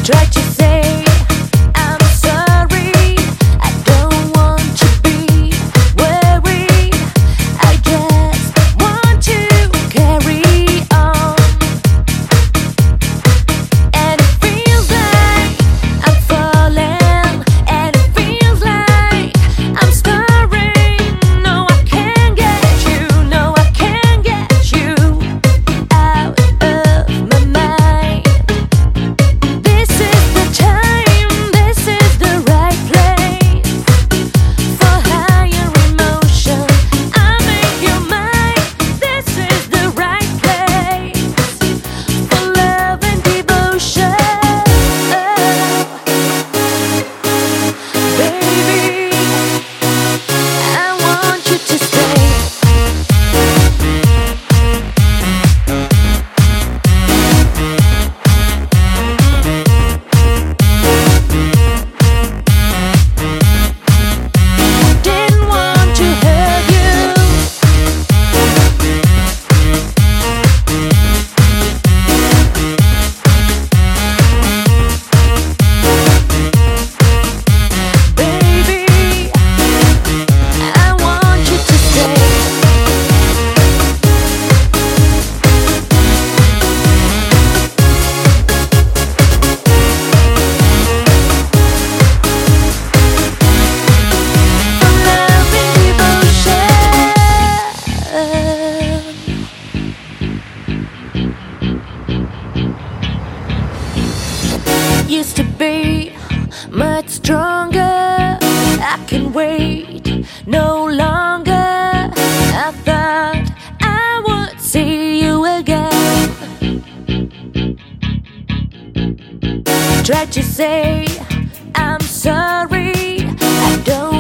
Try to say I'm sorry. I don't want to be worried. I just want to carry on. And it feels like I'm falling, and it feels like I'm starring. No, I can't get you. No, I can't get you out of my mind. This is the time, this is the right place for higher emotion. I'll make you mine. This is the right place for love and devotion. Baby, I want you to stay. Didn't want to hurt you. Baby, I want you to stay. For love and devotion. Used to be much stronger. I can wait no longer. I thought I would see you again. Tried to say I'm sorry. I don't